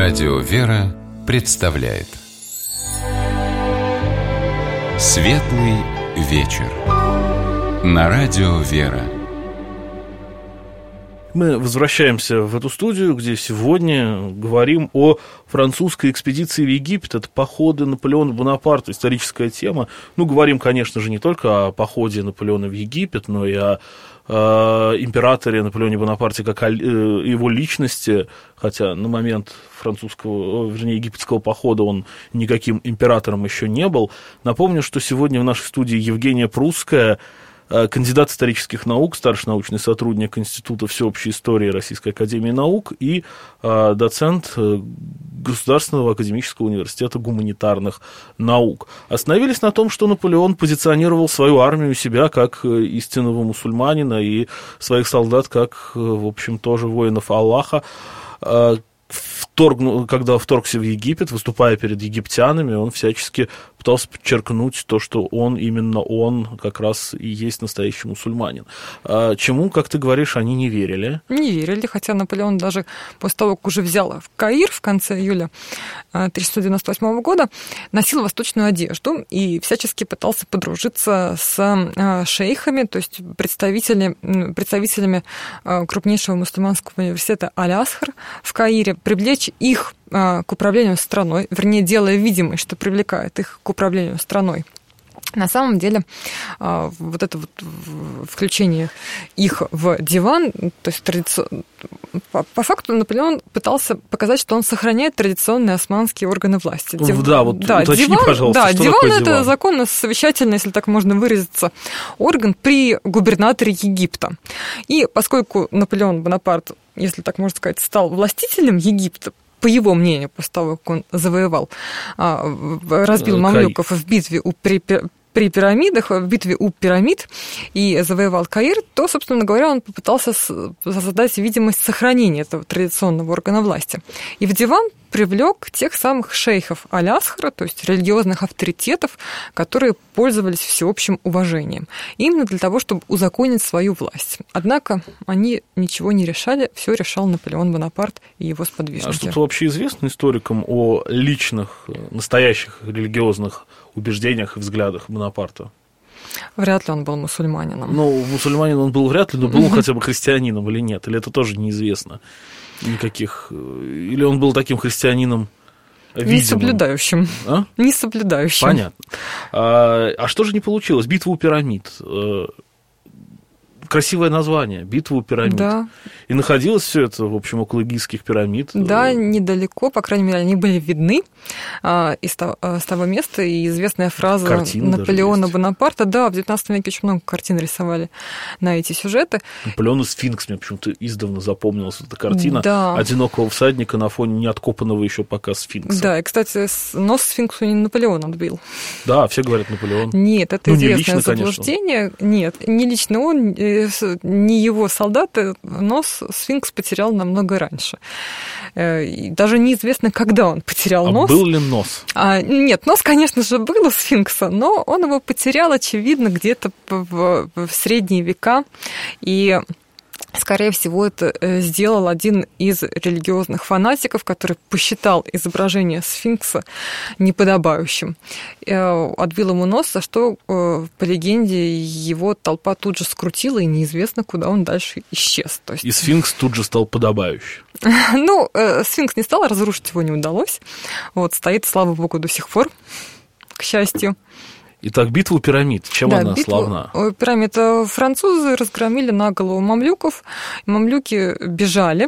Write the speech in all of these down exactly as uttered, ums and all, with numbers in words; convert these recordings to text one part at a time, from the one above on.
Радио «Вера» представляет Светлый вечер на Радио «Вера». Мы возвращаемся в эту студию, где сегодня говорим о французской экспедиции в Египет. Это походы Наполеона Бонапарта, историческая тема. Ну, говорим, конечно же, не только о походе Наполеона в Египет, но и о э, императоре Наполеоне Бонапарте как о э, его личности, хотя на момент французского, вернее, египетского похода он никаким императором еще не был. Напомню, что сегодня в нашей студии Евгения Прусская, кандидат исторических наук, старший научный сотрудник Института всеобщей истории Российской академии наук и э, доцент Государственного академического университета гуманитарных наук. Остановились на том, что Наполеон позиционировал свою армию себя как истинного мусульманина и своих солдат как, в общем, тоже воинов Аллаха. Э, Вторгну, когда вторгся в Египет, выступая перед египтянами, он всячески пытался подчеркнуть то, что он, именно он, как раз и есть настоящий мусульманин. А чему, как ты говоришь, они не верили? Не верили, хотя Наполеон даже после того, как уже взял в Каир в конце июля тысяча шестьсот девяносто восьмого года, носил восточную одежду и всячески пытался подружиться с шейхами, то есть представителями, представителями крупнейшего мусульманского университета Аль-Асхар в Каире, привлечь их к управлению страной, вернее, делая видимость, что привлекает их к управлению страной. На самом деле, вот это вот включение их в диван, то есть традиционно, по, по факту Наполеон пытался показать, что он сохраняет традиционные османские органы власти. Див... Да, вот да, уточни, диван, пожалуйста, да, что диван такое диван? Это законно-совещательный, если так можно выразиться, орган при губернаторе Египта. И поскольку Наполеон Бонапарт, если так можно сказать, стал властителем Египта, по его мнению, после того, как он завоевал, разбил мамлюков в битве у при, при пирамидах, в битве у пирамид и завоевал Каир, то, собственно говоря, он попытался создать видимость сохранения этого традиционного органа власти. И в диван привлек тех самых шейхов Аль-Асхара, то есть религиозных авторитетов, которые пользовались всеобщим уважением, именно для того, чтобы узаконить свою власть. Однако они ничего не решали, все решал Наполеон Бонапарт и его сподвижники. А что-то вообще известно историкам о личных, настоящих религиозных убеждениях и взглядах Бонапарта? Вряд ли он был мусульманином. Ну, мусульманин он был вряд ли, но был он хотя бы христианином или нет? Или это тоже неизвестно? Никаких... Или он был таким христианином видимым? Не соблюдающим. А? Не соблюдающим. Понятно. А, а что же не получилось? Битва у пирамид. Красивое название, битва у пирамид. Да. И находилось все это, в общем, около Гизских пирамид. Да, недалеко, по крайней мере, они были видны а, из того, с того места. И известная фраза картины Наполеона Бонапарта. Да, в девятнадцатом веке очень много картин рисовали на эти сюжеты. Наполеон и Сфинкс, мне почему-то издавна запомнилась эта картина. Да. Одинокого всадника на фоне неоткопанного еще пока сфинкса. Да, и, кстати, нос Сфинксу не Наполеон отбил. Да, все говорят Наполеон. Нет, это ну, известное лично, заблуждение. Конечно. Нет, не лично он, не его солдаты, нос Сфинкс потерял намного раньше. Даже неизвестно, когда он потерял а нос. Был ли нос? А, нет, нос, конечно же, был у Сфинкса, но он его потерял, очевидно, где-то в, в средние века. И скорее всего, это сделал один из религиозных фанатиков, который посчитал изображение сфинкса неподобающим. Отбил ему нос, за что, по легенде, его толпа тут же скрутила, и неизвестно, куда он дальше исчез. То есть... И сфинкс тут же стал подобающим. Ну, сфинкс не стал, разрушить его не удалось. Вот, стоит, слава богу, до сих пор, к счастью. Итак, битва у пирамид. Чем да, она славна? У пирамид французы разгромили на голову мамлюков. Мамлюки бежали.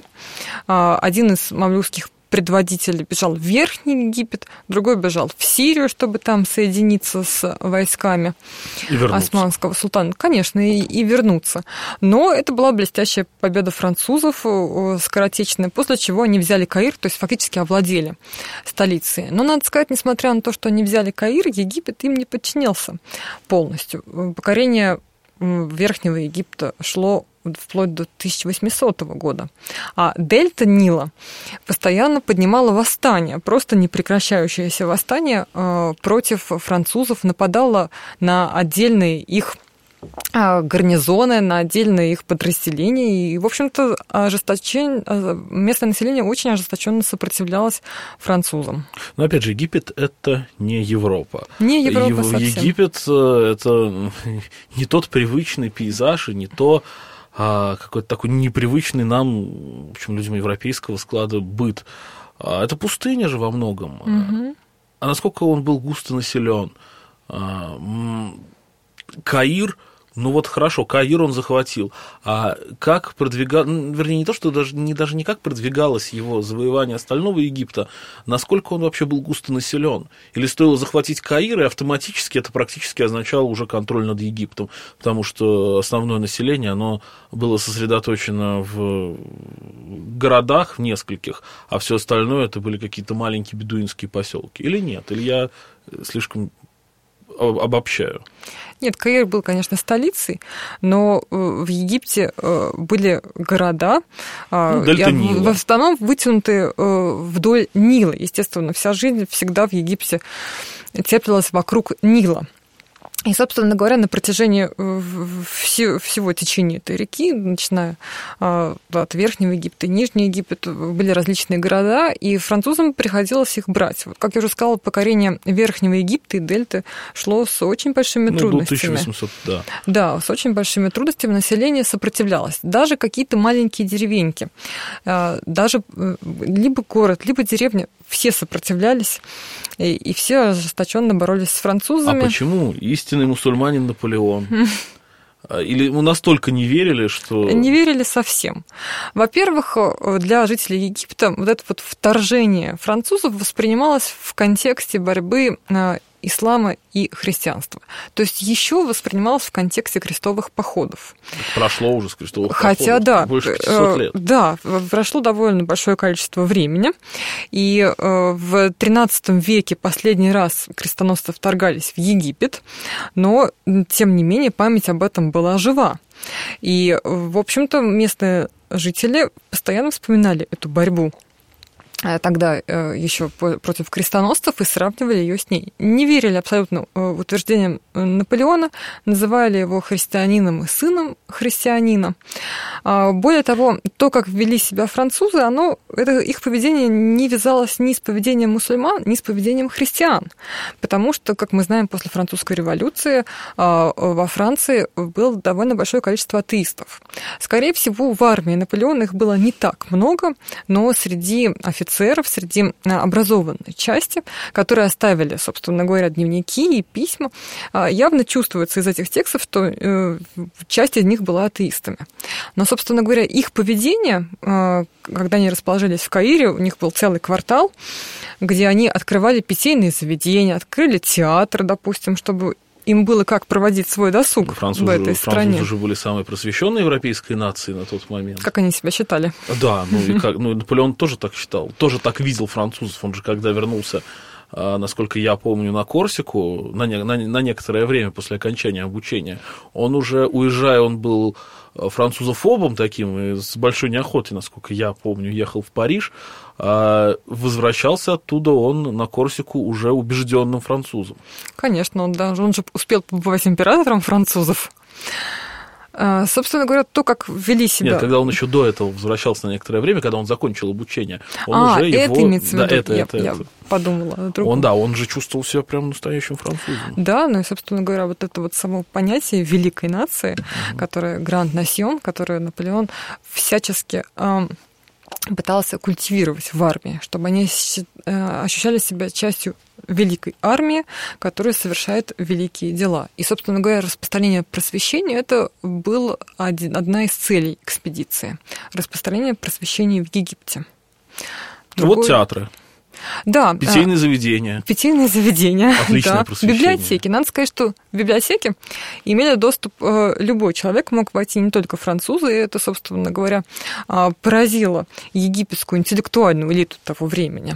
Один из мамлюкских предводитель бежал в Верхний Египет, другой бежал в Сирию, чтобы там соединиться с войсками османского султана. Конечно, и, и вернуться. Но это была блестящая победа французов, скоротечная, после чего они взяли Каир, то есть фактически овладели столицей. Но, надо сказать, несмотря на то, что они взяли Каир, Египет им не подчинился полностью. Покорение Верхнего Египта шло вплоть до тысяча восьмисотого года. А дельта Нила постоянно поднимала восстание, просто непрекращающееся восстание против французов, нападала на отдельные их гарнизоны, на отдельные их подразделения. И, в общем-то, ожесточен... местное население очень ожесточенно сопротивлялось французам. Но, опять же, Египет – это не Европа. Не Европа совсем. Египет – это не тот привычный пейзаж, и не то а, какой-то такой непривычный нам, в общем, людям европейского склада быт. А, это пустыня же во многом. Угу. А насколько он был густо населен? А, Каир – ну вот хорошо, Каир он захватил, а как продвигалось, вернее, не то, что даже не, даже не как продвигалось его завоевание остального Египта, насколько он вообще был густо населен? Или стоило захватить Каир, и автоматически это практически означало уже контроль над Египтом, потому что основное население, оно было сосредоточено в городах, в нескольких, а все остальное это были какие-то маленькие бедуинские поселки. Или нет? Или я слишком обобщаю? Нет, Каир был, конечно, столицей, но в Египте были города, ну, в основном вытянутые вдоль Нила. Естественно, вся жизнь всегда в Египте теплилась вокруг Нила. И, собственно говоря, на протяжении всего течения этой реки, начиная от Верхнего Египта и Нижнего Египта, были различные города, и французам приходилось их брать. Вот, как я уже сказала, покорение Верхнего Египта и дельты шло с очень большими ну, трудностями. тысяча восемьсот, да. Да, с очень большими трудностями население сопротивлялось. Даже какие-то маленькие деревеньки, даже либо город, либо деревня, все сопротивлялись, и, и все ожесточенно боролись с французами. А почему истинный мусульманин Наполеон? Или мы настолько не верили, что... Не верили совсем. Во-первых, для жителей Египта вот это вот вторжение французов воспринималось в контексте борьбы ислама и христианства. То есть еще воспринималось в контексте крестовых походов. Прошло уже с крестовых Хотя, походов да, больше пятисот лет. Да, прошло довольно большое количество времени. И в тринадцатом веке последний раз крестоносцы вторгались в Египет, но, тем не менее, память об этом была жива. И, в общем-то, местные жители постоянно вспоминали эту борьбу тогда еще против крестоносцев и сравнивали ее с ней. Не верили абсолютно утверждениям Наполеона, называли его христианином и сыном христианина. Более того, то, как вели себя французы, оно, это, их поведение не вязалось ни с поведением мусульман, ни с поведением христиан. Потому что, как мы знаем, после французской революции во Франции было довольно большое количество атеистов. Скорее всего, в армии Наполеона их было не так много, но среди офицеров среди образованной части, которые оставили, собственно говоря, дневники и письма, явно чувствуется из этих текстов, что часть из них была атеистами. Но, собственно говоря, их поведение, когда они расположились в Каире, у них был целый квартал, где они открывали питейные заведения, открыли театр, допустим, чтобы им было как проводить свой досуг французы, в этой стране. Французы же были самой просвещенной европейской нацией на тот момент. Как они себя считали? Да, ну и как, ну, Наполеон тоже так считал, тоже так видел французов. Он же, когда вернулся, насколько я помню, на Корсику, на, не, на, на некоторое время после окончания обучения, он уже, уезжая, он был французофобом таким, и с большой неохотой, насколько я помню, ехал в Париж, а возвращался оттуда он на Корсику уже убежденным французом. Конечно, он, даже, он же успел побывать императором французов. Собственно говоря, то, как вели себя... Нет, когда он еще до этого возвращался на некоторое время, когда он закончил обучение, он а, уже это его... имеется в виду, да, это, я, это, я это. подумала о другом. Он, да, он же чувствовал себя прям настоящим французом. Да, ну и, собственно говоря, вот это вот само понятие великой нации, mm-hmm. которое Гранд Насьон, которое Наполеон всячески... Э, пытался культивировать в армии, чтобы они ощущали себя частью великой армии, которая совершает великие дела. И, собственно говоря, распространение просвещения – это была одна из целей экспедиции. Распространение просвещения в Египте. Другой... Вот театры. Да. Питейные заведения. Питейные заведения. Отличное да. просвещение. Библиотеки. Надо сказать, что в библиотеки имели доступ любой человек, мог войти, не только французы, и это, собственно говоря, поразило египетскую интеллектуальную элиту того времени.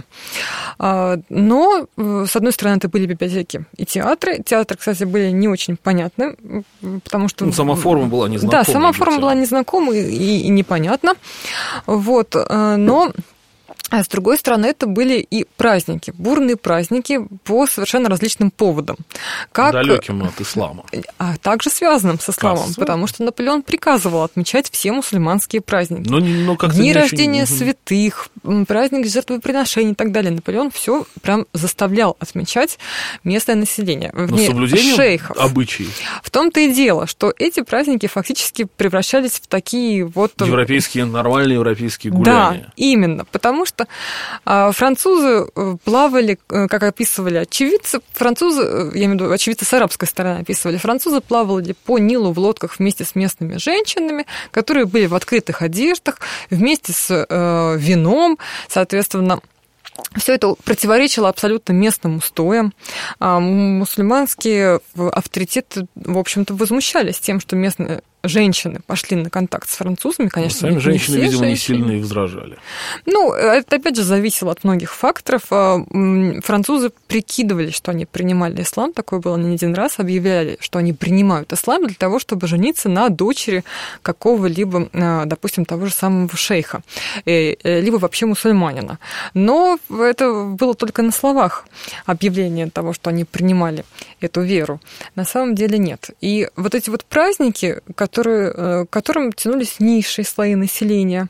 Но, с одной стороны, это были библиотеки и театры. Театры, кстати, были не очень понятны, потому что... Ну, сама форма была незнакома. Да, сама форма была незнакома и, и непонятна. Вот. Но... А с другой стороны, это были и праздники, бурные праздники по совершенно различным поводам. Как... Далеким от ислама. А также связанным с исламом, Кажется. Потому что Наполеон приказывал отмечать все мусульманские праздники. Но, но как-то Дни не рождения очень... святых, праздник жертвоприношений и так далее. Наполеон все прям заставлял отмечать местное население. Но соблюдением шейхов. Обычаев. В том-то и дело, что эти праздники фактически превращались в такие вот... Европейские, нормальные европейские гуляния. Да, именно, потому что французы плавали, как описывали очевидцы, французы, я имею в виду очевидцы с арабской стороны описывали, французы плавали по Нилу в лодках вместе с местными женщинами, которые были в открытых одеждах, вместе с э, вином, соответственно. Все это противоречило абсолютно местным устоям. А мусульманские авторитеты, в общем-то, возмущались тем, что местные женщины пошли на контакт с французами, конечно. Но сами женщины, видимо, женщины. не сильно и возражали. Ну, это, опять же, зависело от многих факторов. Французы прикидывали, что они принимали ислам, такое было не один раз, объявляли, что они принимают ислам для того, чтобы жениться на дочери какого-либо, допустим, того же самого шейха, либо вообще мусульманина. Но это было только на словах объявление того, что они принимали эту веру. На самом деле нет. И вот эти вот праздники, которые, к которым тянулись низшие слои населения,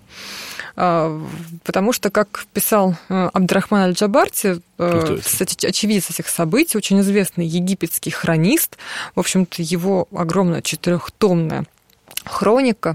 потому что, как писал Абд-ар-Рахман аль-Джабарти, кстати, очевидец этих событий, очень известный египетский хронист, в общем-то, его огромная четырехтомная хроника,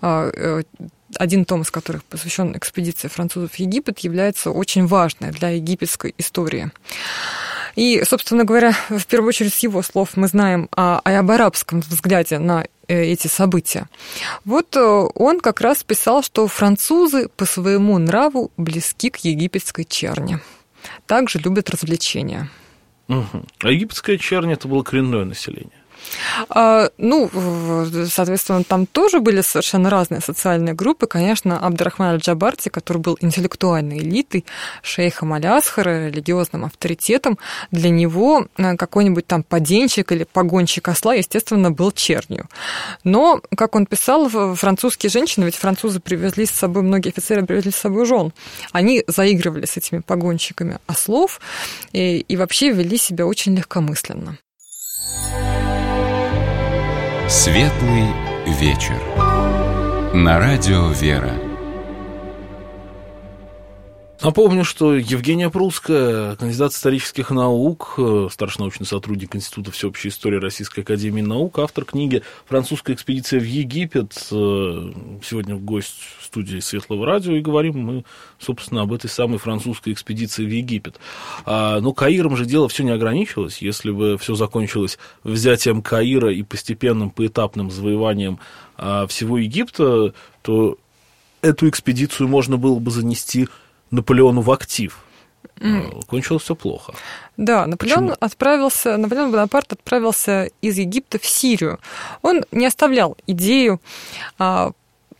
один том из которых посвящен экспедиции французов в Египет, является очень важной для египетской истории. И, собственно говоря, в первую очередь с его слов мы знаем о, об арабском взгляде на эти события. Вот он как раз писал, что французы по своему нраву близки к египетской черни. Также любят развлечения. Угу. А египетская чернь – это было коренное население? А, ну, соответственно, там тоже были совершенно разные социальные группы. Конечно, Абд-ар-Рахман аль-Джабарти, который был интеллектуальной элитой, шейхом Аль-Асхара, религиозным авторитетом, для него какой-нибудь там поденщик или погонщик осла, естественно, был чернью. Но, как он писал, французские женщины, ведь французы привезли с собой, многие офицеры привезли с собой жен, они заигрывали с этими погонщиками ослов и, и вообще вели себя очень легкомысленно. Светлый вечер. На радио «Вера». Напомню, что Евгения Прусская, кандидат исторических наук, старший научный сотрудник Института всеобщей истории Российской академии наук, автор книги «Французская экспедиция в Египет». Сегодня гость студии Светлого радио, и говорим мы, собственно, об этой самой французской экспедиции в Египет. Но Каиром же дело все не ограничилось. Если бы все закончилось взятием Каира и постепенным поэтапным завоеванием всего Египта, то эту экспедицию можно было бы занести Наполеону в актив. Mm. Кончилось все плохо. Да, Наполеон Почему? отправился, Наполеон Бонапарт отправился из Египта в Сирию. Он не оставлял идею а,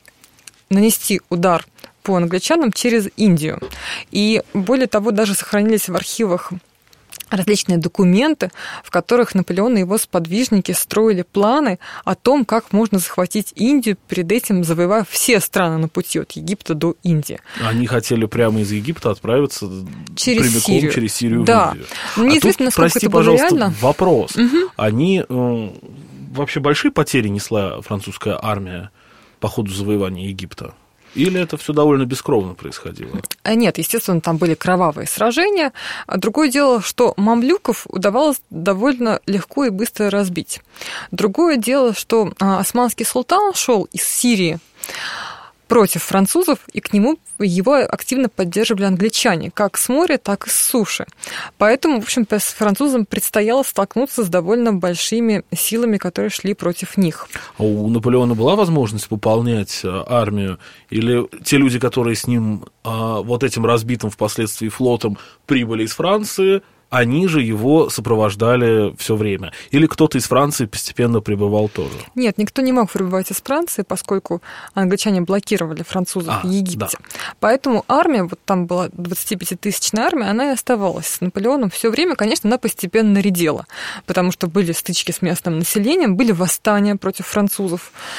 нанести удар по англичанам через Индию. И более того, даже сохранились в архивах различные документы, в которых Наполеон и его сподвижники строили планы о том, как можно захватить Индию, перед этим завоевав все страны на пути от Египта до Индии. Они хотели прямо из Египта отправиться через прямиком Сирию. через Сирию да. в Индию. Неизвестно, а тут, насколько прости, это было пожалуйста, реально. Вопрос. Угу. Они э, вообще большие потери несла французская армия по ходу завоевания Египта? Или это все довольно бескровно происходило? Нет, естественно, там были кровавые сражения. Другое дело, что мамлюков удавалось довольно легко и быстро разбить. Другое дело, что османский султан шел из Сирии против французов, и к нему его активно поддерживали англичане, как с моря, так и с суши. Поэтому, в общем-то, с французам предстояло столкнуться с довольно большими силами, которые шли против них. А у Наполеона была возможность пополнять армию? Или те люди, которые с ним вот этим разбитым впоследствии флотом прибыли из Франции, они же его сопровождали все время? Или кто-то из Франции постепенно прибывал тоже? Нет, никто не мог прибывать из Франции, поскольку англичане блокировали французов а, в Египте. Да. Поэтому армия, вот там была двадцатипятитысячная армия, она и оставалась с Наполеоном все время. Конечно, она постепенно редела, потому что были стычки с местным населением, были восстания против французов.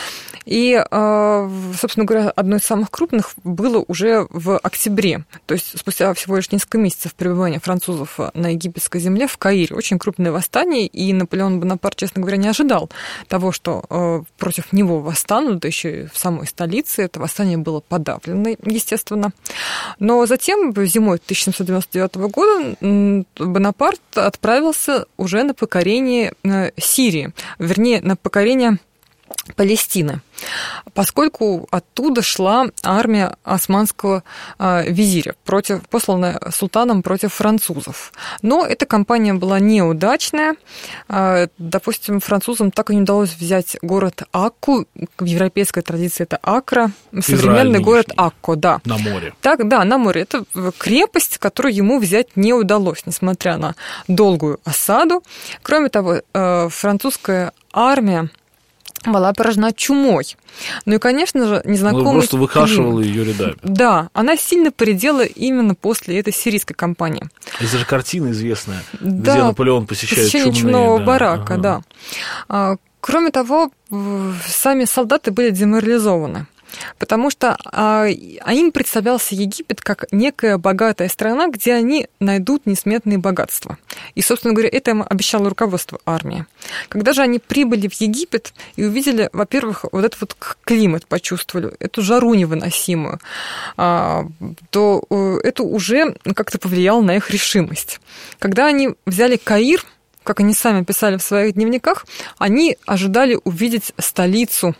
И, собственно говоря, одно из самых крупных было уже в октябре, то есть спустя всего лишь несколько месяцев пребывания французов на египетской земле в Каире. Очень крупное восстание, и Наполеон Бонапарт, честно говоря, не ожидал того, что против него восстанут, да еще и в самой столице. Это восстание было подавлено, естественно. Но затем, зимой тысяча семьсот девяносто девятого года, Бонапарт отправился уже на покорение Сирии, вернее, на покорение Палестины, поскольку оттуда шла армия османского э, визиря, против, посланная султаном против французов. Но эта кампания была неудачная. Э, допустим, французам так и не удалось взять город Акку. В европейской традиции это Акра, современный город Акко, да. На море. Так, да, на море. Это крепость, которую ему взять не удалось, несмотря на долгую осаду. Кроме того, э, французская армия была поражена чумой. Ну и, конечно же, незнакомый Ну, просто выкашивала ее рядами. Да, она сильно поредела именно после этой сирийской кампании. Это же картина известная, да, где Наполеон посещает посещение чумные, чумного да. барака, Ага. да. Кроме того, сами солдаты были деморализованы, потому что а, им представлялся Египет как некая богатая страна, где они найдут несметные богатства. И, собственно говоря, это им обещало руководство армии. Когда же они прибыли в Египет и увидели, во-первых, вот этот вот климат, почувствовали, эту жару невыносимую, а, то это уже как-то повлияло на их решимость. Когда они взяли Каир, как они сами писали в своих дневниках, они ожидали увидеть столицу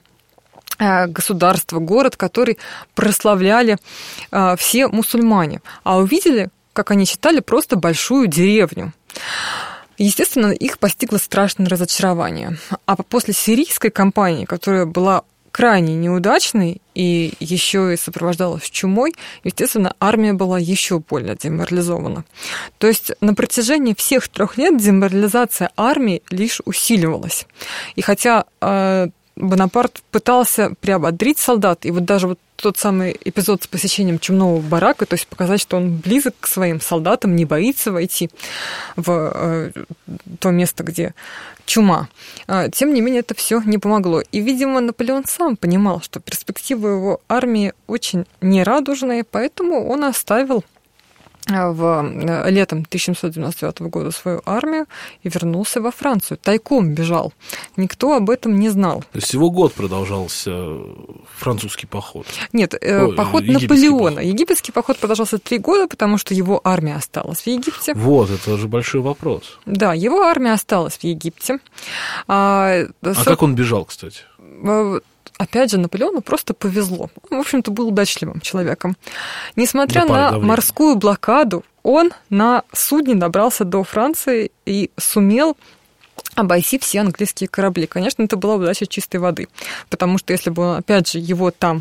государства, город, который прославляли все мусульмане. А увидели, как они считали, просто большую деревню. Естественно, их постигло страшное разочарование. А после сирийской кампании, которая была крайне неудачной и еще и сопровождалась чумой, естественно, армия была еще более деморализована. То есть на протяжении всех трех лет деморализация армии лишь усиливалась. И хотя Бонапарт пытался приободрить солдат, и вот даже вот тот самый эпизод с посещением чумного барака, то есть показать, что он близок к своим солдатам, не боится войти в э, то место, где чума. Тем не менее, это все не помогло. И, видимо, Наполеон сам понимал, что перспективы его армии очень нерадужные, поэтому он оставил в летом тысяча семьсот девяносто девятого года свою армию и вернулся во Францию. Тайком бежал. Никто об этом не знал. То есть всего год продолжался французский поход? Нет, Ой, поход Наполеона. Поход. Египетский поход продолжался три года, потому что его армия осталась в Египте. Вот, это же большой вопрос. Да, его армия осталась в Египте. А, а со... как он бежал, кстати? Опять же, Наполеону просто повезло. Он, в общем-то, был удачливым человеком. Несмотря на морскую блокаду, он на судне добрался до Франции и сумел обойти все английские корабли. Конечно, это была удача чистой воды, потому что если бы, он, опять же, его там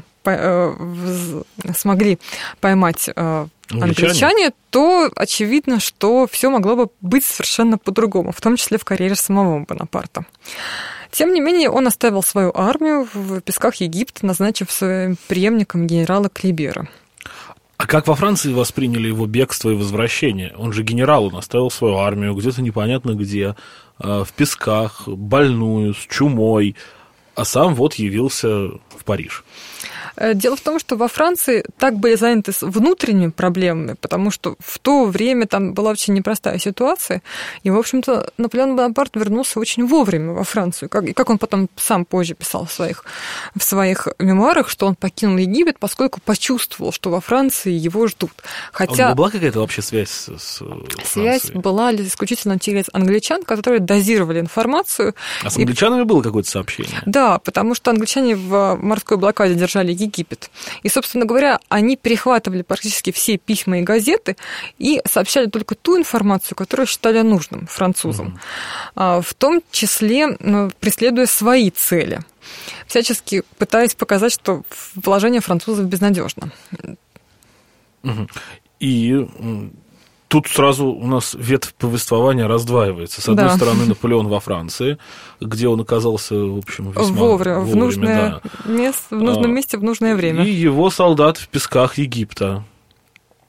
смогли поймать англичане, то очевидно, что все могло бы быть совершенно по-другому, в том числе в карьере самого Бонапарта. Тем не менее, он оставил свою армию в песках Египта, назначив своим преемником генерала Клибера. А как во Франции восприняли его бегство и возвращение? Он же генерал, он оставил свою армию где-то непонятно где, в песках, больную, с чумой, а сам вот явился в Париж. Дело в том, что во Франции так были заняты внутренними проблемами, потому что в то время там была очень непростая ситуация, и, в общем-то, Наполеон Бонапарт вернулся очень вовремя во Францию. Как, и как он потом сам позже писал в своих, в своих мемуарах, что он покинул Египет, поскольку почувствовал, что во Франции его ждут. Хотя... А была какая-то вообще связь с, с Связь Францией? была исключительно через англичан, которые дозировали информацию. А с англичанами и... было какое-то сообщение? Да, потому что англичане в морской блокаде держали Египет. Египет. И, собственно говоря, они перехватывали практически все письма и газеты и сообщали только ту информацию, которую считали нужным французам, mm-hmm. в том числе преследуя свои цели, всячески пытаясь показать, что положение французов безнадежно. Mm-hmm. И... Тут сразу у нас ветвь повествования раздваивается. С одной да. стороны, Наполеон во Франции, где он оказался, в общем, весьма вовремя, вовремя в, нужное да. мест, в нужном месте в нужное время. И его солдат в песках Египта.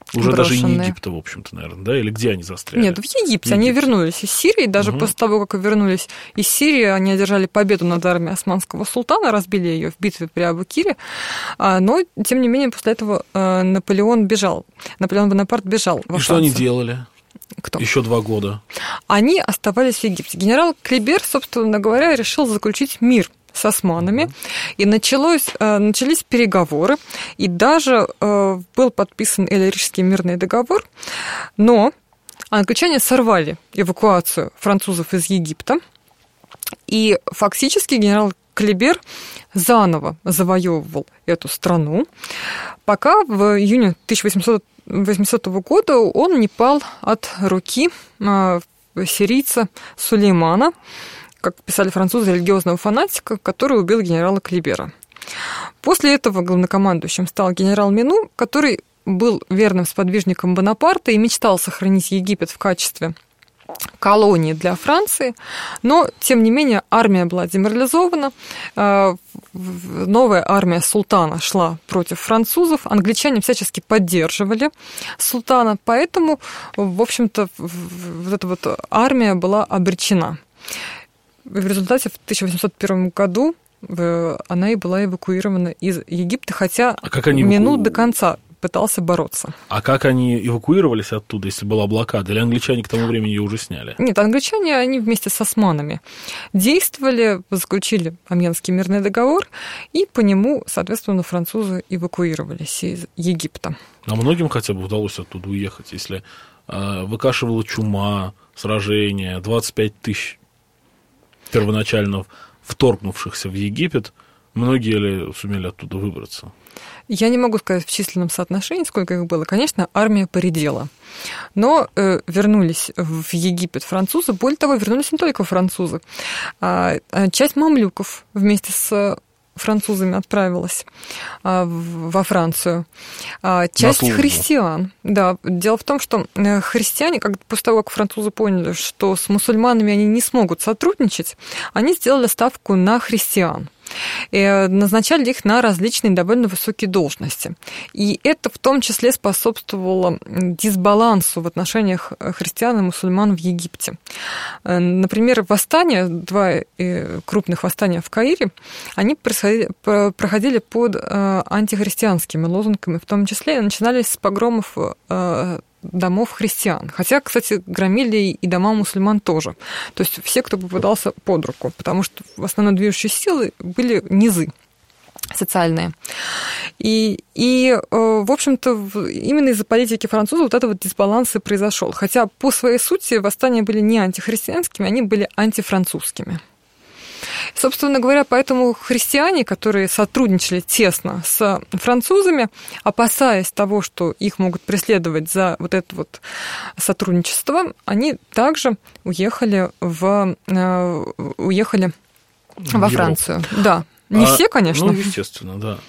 Уже брошенные. Даже не Египта, в общем-то, наверное, да? Или где они застряли? Нет, в Египте. В они Египте. Вернулись из Сирии. Даже угу. после того, как вернулись из Сирии, они одержали победу над армией османского султана, разбили ее в битве при Абу-Кире. Но, тем не менее, после этого Наполеон бежал. Наполеон Бонапарт бежал во Францию. И что они делали? Кто? Еще два года. Они оставались в Египте. Генерал Клибер, собственно говоря, решил заключить мир с османами, mm-hmm. и началось, начались переговоры, и даже был подписан Эль-Рижский мирный договор, но англичане сорвали эвакуацию французов из Египта, и фактически генерал Клибер заново завоевывал эту страну, пока в июне тысяча восьмисотого года он не пал от руки сирийца Сулеймана, как писали французы, религиозного фанатика, который убил генерала Клибера. После этого главнокомандующим стал генерал Мину, который был верным сподвижником Бонапарта и мечтал сохранить Египет в качестве колонии для Франции, но, тем не менее, армия была деморализована, новая армия султана шла против французов, англичане всячески поддерживали султана, поэтому, в общем-то, вот эта вот армия была обречена. В результате в тысяча восемьсот первом году она и была эвакуирована из Египта, хотя а как они Мину эваку... до конца пытался бороться. А как они эвакуировались оттуда, если была блокада? Или англичане к тому времени ее уже сняли? Нет, англичане, они вместе с османами действовали, заключили Амьенский мирный договор, и по нему, соответственно, французы эвакуировались из Египта. А многим хотя бы удалось оттуда уехать, если э, выкашивала чума, сражения, двадцать пять тысяч первоначально вторгнувшихся в Египет, многие ли сумели оттуда выбраться? Я не могу сказать в численном соотношении, сколько их было. Конечно, армия поредела. Но э, вернулись в Египет французы. Более того, вернулись не только французы. А, а часть мамлюков вместе с французами отправилась а, в, во Францию. А, часть христиан. Да, дело в том, что христиане, как, после того, как французы поняли, что с мусульманами они не смогут сотрудничать, они сделали ставку на христиан. И назначали их на различные довольно высокие должности. И это в том числе способствовало дисбалансу в отношениях христиан и мусульман в Египте. Например, восстания, два крупных восстания в Каире, они проходили под антихристианскими лозунгами, в том числе начинались с погромов домов христиан. Хотя, кстати, громили и дома мусульман тоже. То есть все, кто попадался под руку, потому что в основной движущей силы были низы социальные. И, и, в общем-то, именно из-за политики французов вот этот вот дисбаланс и произошел. Хотя по своей сути восстания были не антихристианскими, они были антифранцузскими. Собственно говоря, поэтому христиане, которые сотрудничали тесно с французами, опасаясь того, что их могут преследовать за вот это вот сотрудничество, они также уехали, в, уехали в во Францию. Да, не а, все, конечно. Ну, естественно, да.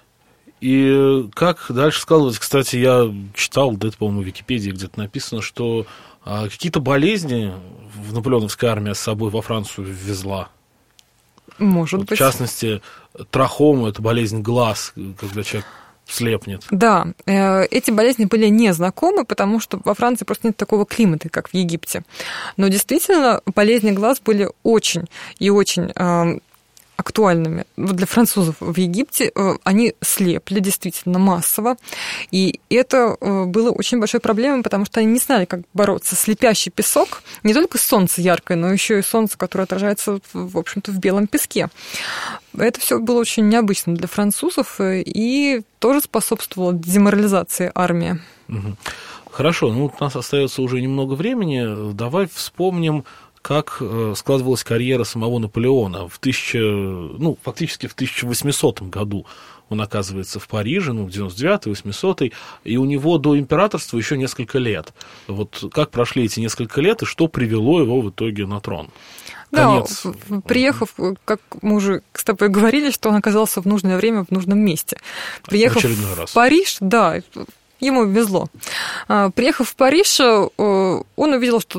И как дальше складывалось? Кстати, я читал, да, это, по-моему, в Википедии где-то написано, что какие-то болезни в наполеоновской армии с собой во Францию ввезла. Может вот, быть. В частности, трахома – это болезнь глаз, когда человек слепнет. Да, эти болезни были незнакомы, потому что во Франции просто нет такого климата, как в Египте. Но действительно, болезни глаз были очень и очень актуальными для французов в Египте. Они слепли действительно массово, и это было очень большой проблемой, потому что они не знали, как бороться. Слепящий песок, не только солнце яркое, но еще и солнце, которое отражается, в общем-то, в белом песке. Это все было очень необычно для французов и тоже способствовало деморализации армии. Хорошо, ну у нас остается уже немного времени. Давай вспомним, как складывалась карьера самого Наполеона. В тысяча, ну, фактически в тысяча восьмисотом году он оказывается в Париже, ну, в девяносто девятый, восьмисотый, и у него до императорства еще несколько лет. Вот как прошли эти несколько лет, и что привело его в итоге на трон? Конец. Да, приехав, как мы уже с тобой говорили, что он оказался в нужное время в нужном месте. Приехав в, в Париж, да, ему везло. Приехав в Париж, он увидел, что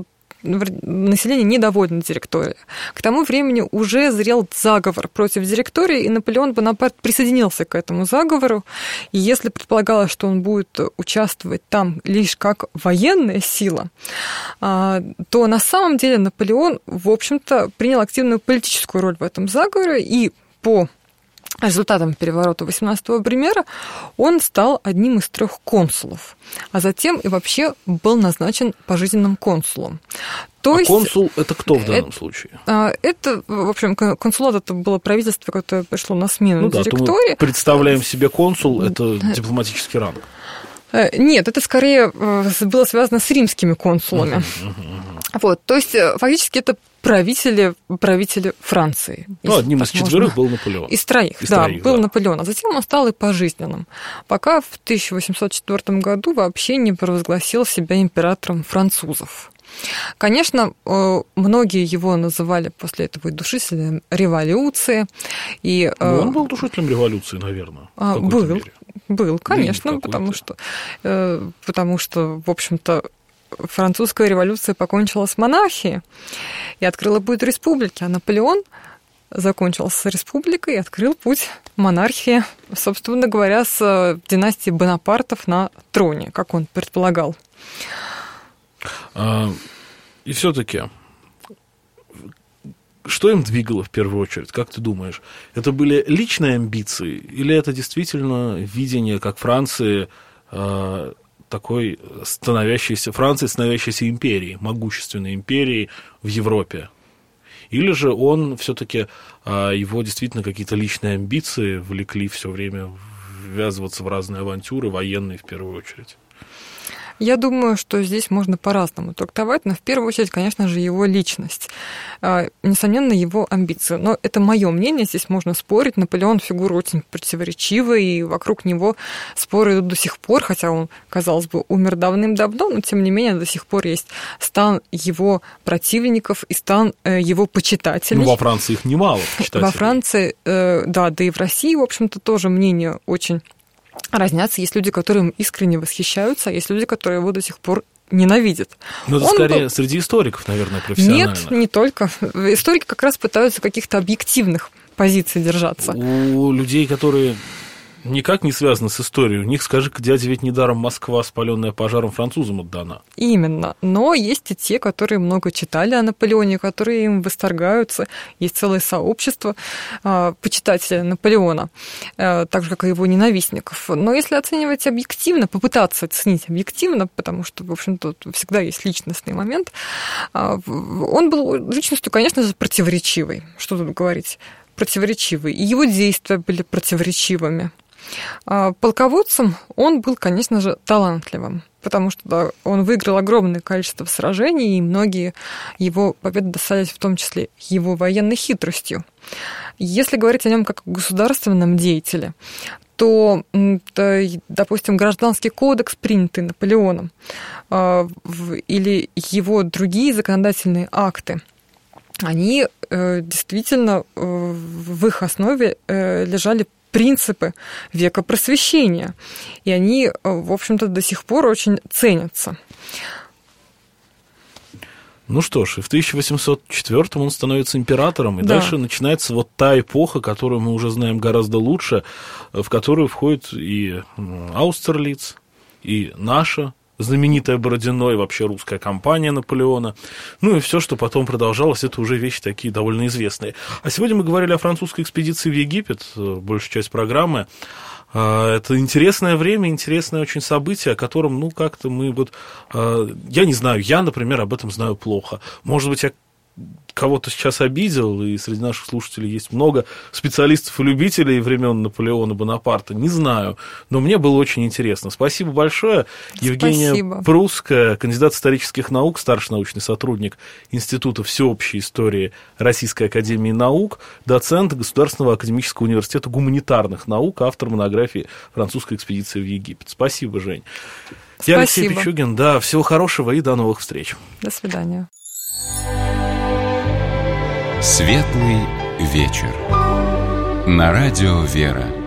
население недовольно директорией. К тому времени уже зрел заговор против директории, и Наполеон Бонапарт присоединился к этому заговору. И если предполагалось, что он будет участвовать там лишь как военная сила, то на самом деле Наполеон, в общем-то, принял активную политическую роль в этом заговоре, и по результатом переворота восемнадцатого Брюмера он стал одним из трех консулов, а затем и вообще был назначен пожизненным консулом. То а есть, консул – это кто в данном это, случае? Это, в общем, консулат – это было правительство, которое пришло на смену ну, да, директории. Мы представляем себе консул – это дипломатический ранг. Нет, это скорее было связано с римскими консулами. Uh-huh, uh-huh. Вот, то есть фактически это правители, правители Франции. Ну, одним из четверых был Наполеон. Из троих, из да, троих, был да. Наполеон. А затем он стал и пожизненным, пока в тысяча восемьсот четвёртом году вообще не провозгласил себя императором французов. Конечно, многие его называли после этого и душителем революции. И, ну, он был душителем революции, наверное. А, был, мере. был, конечно, потому что, потому что, в общем-то, французская революция покончила с монархией и открыла путь республики, а Наполеон закончил с республикой и открыл путь монархии, собственно говоря, с династии Бонапартов на троне, как он предполагал. И все-таки, что им двигало в первую очередь, как ты думаешь? Это были личные амбиции или это действительно видение, как Франции, такой становящейся, Франции, становящейся империей, могущественной империей в Европе? Или же он все-таки, его действительно какие-то личные амбиции влекли все время ввязываться в разные авантюры, военные в первую очередь? Я думаю, что здесь можно по-разному трактовать, но в первую очередь, конечно же, его личность. Несомненно, его амбиции. Но это мое мнение, здесь можно спорить. Наполеон фигура очень противоречивая, и вокруг него споры идут до сих пор, хотя он, казалось бы, умер давным-давно, но тем не менее до сих пор есть стан его противников и стан его почитателей. Ну, во Франции их немало, почитателей. Во Франции, да, да и в России, в общем-то, тоже мнение очень разнятся. Есть люди, которые им искренне восхищаются, а есть люди, которые его до сих пор ненавидят. Ну, это Он скорее был... среди историков, наверное, профессиональных. Нет, не только. Историки как раз пытаются каких-то объективных позиций держаться. У людей, которые никак не связаны с историей, у них, скажи-ка, дядя, ведь недаром Москва, спаленная пожаром, французам отдана. Именно. Но есть и те, которые много читали о Наполеоне, которые им восторгаются. Есть целое сообщество э, почитателей Наполеона, э, так же, как и его ненавистников. Но если оценивать объективно, попытаться оценить объективно, потому что, в общем-то, всегда есть личностный момент, э, он был личностью, конечно же, противоречивой. Что тут говорить? Противоречивой. И его действия были противоречивыми. Полководцем он был, конечно же, талантливым, потому что да, он выиграл огромное количество сражений, и многие его победы достались в том числе его военной хитростью. Если говорить о нем как о государственном деятеле, то, допустим, гражданский кодекс, принятый Наполеоном, или его другие законодательные акты, они действительно в их основе лежали принципы века Просвещения, и они, в общем-то, до сих пор очень ценятся. Ну что ж, и в тысяча восемьсот четвёртом он становится императором, и да. дальше начинается вот та эпоха, которую мы уже знаем гораздо лучше, в которую входит и Аустерлиц, и наша знаменитая Бородино, и вообще русская кампания Наполеона. Ну и все, что потом продолжалось, это уже вещи такие довольно известные. А сегодня мы говорили о французской экспедиции в Египет, большая часть программы. Это интересное время, интересное очень событие, о котором, ну, как-то мы вот... Я не знаю, я, например, об этом знаю плохо. Может быть, я кого-то сейчас обидел, и среди наших слушателей есть много специалистов и любителей времен Наполеона Бонапарта, не знаю, но мне было очень интересно. Спасибо большое. Евгения Спасибо. Прусская, кандидат исторических наук, старший научный сотрудник Института всеобщей истории Российской академии наук, доцент Государственного академического университета гуманитарных наук, автор монографии «Французская экспедиция в Египет». Спасибо, Жень. Спасибо. Я Алексей Пичугин. Да, всего хорошего и до новых встреч. До свидания. Светлый вечер. На радио «Вера».